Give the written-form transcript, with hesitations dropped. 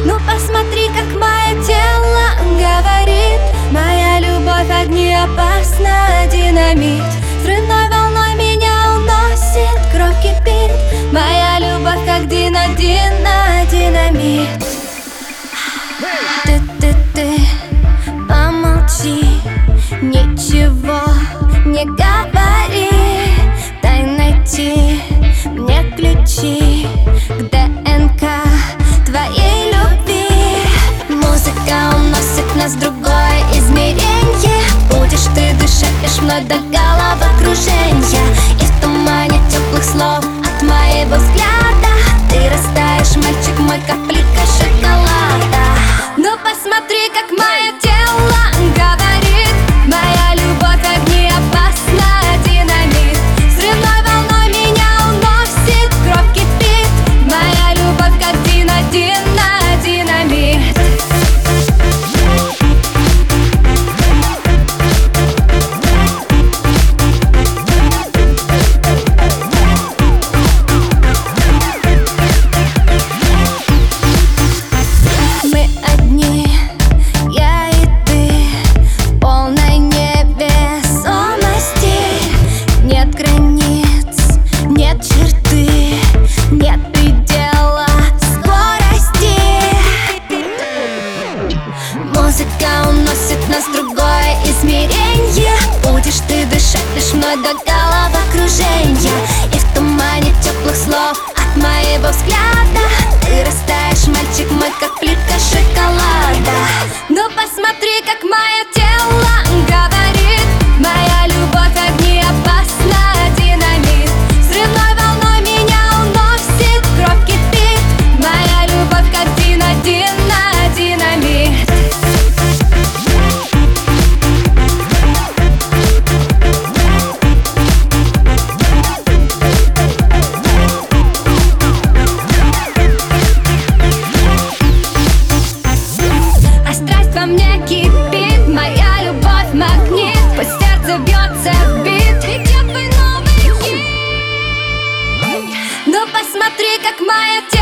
Ну посмотри, как мое тело говорит: моя любовь огни опасна, динамит. Взрывной волной меня уносит, кровь кипит. Моя любовь как динамит. Ты, помолчи, ничего не говори. Дай найти мне ключи к ДНК твоей любви. Музыка уносит нас в другое измерение. Будешь ты дышать лишь мной до головокружения. И в тумане теплых слов от моего взгляда ты растаешь, мальчик мой, как плитка шоколада. Ну посмотри, как мое тело говорит: моя любовь огни опасна, динамит. Взрывной волной меня уносит, кровь кипит. Моя любовь как динамит. Музыка уносит нас в другое измерение. Будешь ты дышать лишь мной до головокружения. И в тумане теплых слов от моего взгляда ты растаешь, мальчик мой, как плитка шоколада. Ну посмотри, как мое тело говорит: моя любовь огни опасна, динамит. Взрывной волной меня уносит, кровь кипит. Моя любовь как динамит. Мне кипит, моя любовь магнит. Пусть сердце бьется в бит, ведет твой новый хит. Ну посмотри, как моя